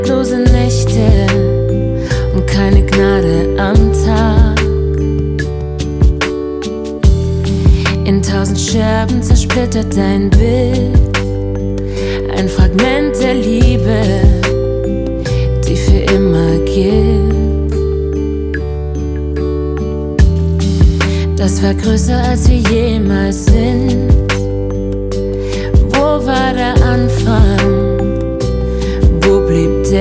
Lose Nächte und keine Gnade am Tag. In 1000 Scherben zersplittert dein Bild, ein Fragment der Liebe, die für immer gilt. Das war größer als wir jemals sind. Wo war der Anfang? Wo blieb der